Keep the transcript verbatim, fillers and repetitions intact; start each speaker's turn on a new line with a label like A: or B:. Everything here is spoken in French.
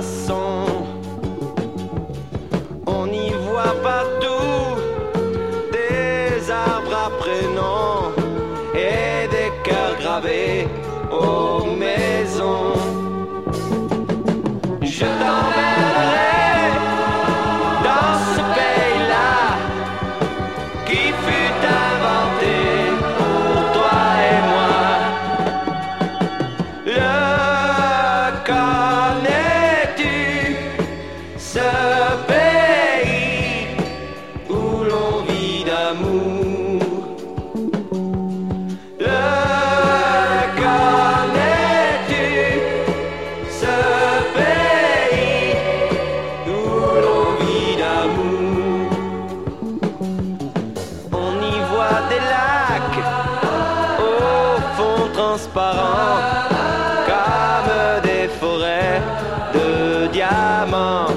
A: passant. On y voit partout des arbres à prénom et des cœurs gravés aux maisons. Je t'emmènerai dans ce pays-là qui fut inventé pour toi et moi. Le connais-tu, ce pays où l'on vit d'amour? Le connais-tu, ce pays où l'on vit d'amour? On y voit des lacs au fond transparent comme des forêts de diamants.